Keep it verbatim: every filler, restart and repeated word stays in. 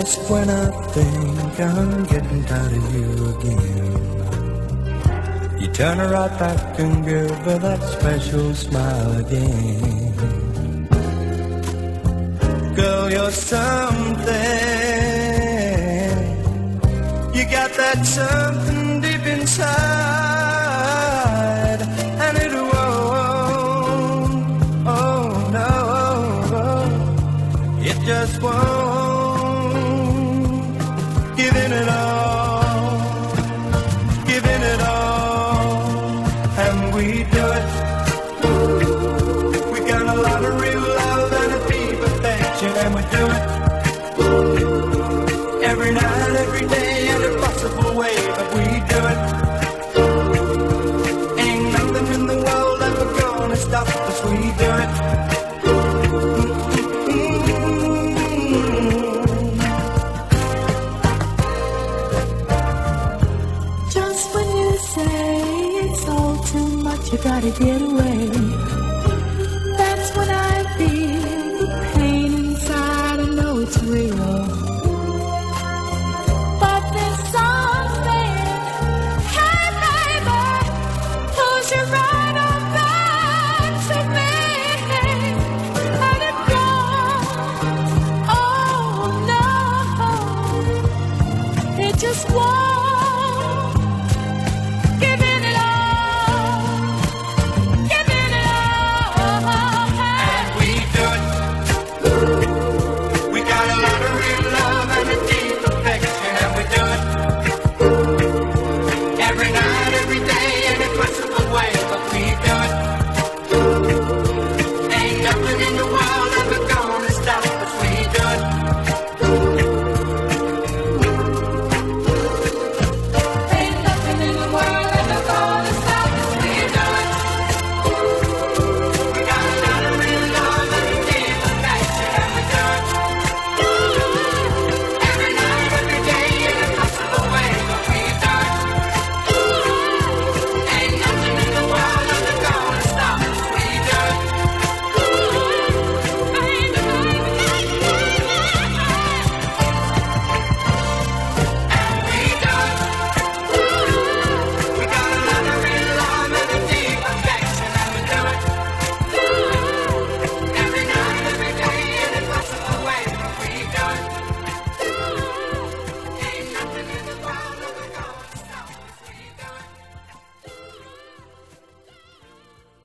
just when I think I'm getting tired of you again, you turn her right back and give her that special smile again. Girl, you're something. You got that something deep inside, and it won't, oh no, it just won't. Giving it all, giving it all, and we do it. We got a lot of real love and a deep affection, and we do it every night, every day, in a possible way, but we do it. Ain't nothing in the world ever gonna stop us, we do it. Just when you say it's all too much, you gotta get away, that's when I feel the pain inside. I know it's real.